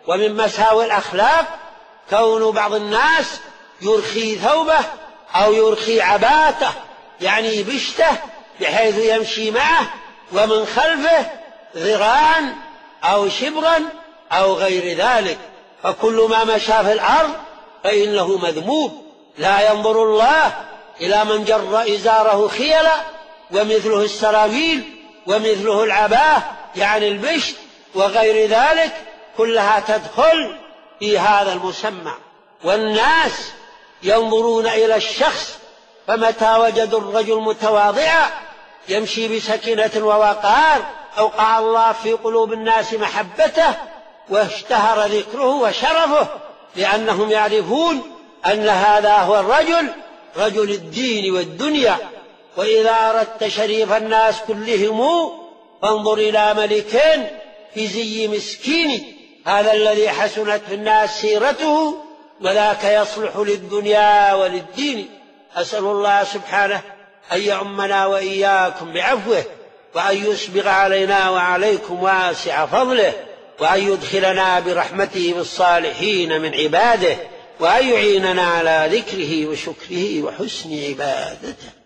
ومن مساوئ الأخلاق كون بعض الناس يرخي ثوبه أو يرخي عباته، يعني بشته، بحيث يمشي معه ومن خلفه ذراعا أو شبرا أو غير ذلك. فكل ما مشى في الأرض فإنه مذموم. لا ينظر الله إلى من جر إزاره خيلا، ومثله السراويل، ومثله العباة يعني البشت وغير ذلك، كلها تدخل في هذا المسمى. والناس ينظرون إلى الشخص، فمتى وجدوا الرجل متواضعا يمشي بسكينة ووقار أوقع الله في قلوب الناس محبته، واشتهر ذكره وشرفه، لأنهم يعرفون أن هذا هو الرجل، رجل الدين والدنيا. وإذا أردت شريف الناس كلهم فانظر إلى ملك في زي مسكين، هذا الذي حسنت في الناس سيرته، وذاك يصلح للدنيا وللدين. أسأل الله سبحانه أن يعمنا وإياكم بعفوه، وأن يسبغ علينا وعليكم واسع فضله، وأن يدخلنا برحمته بالصالحين من عباده، وأن يعيننا على ذكره وشكره وحسن عبادته.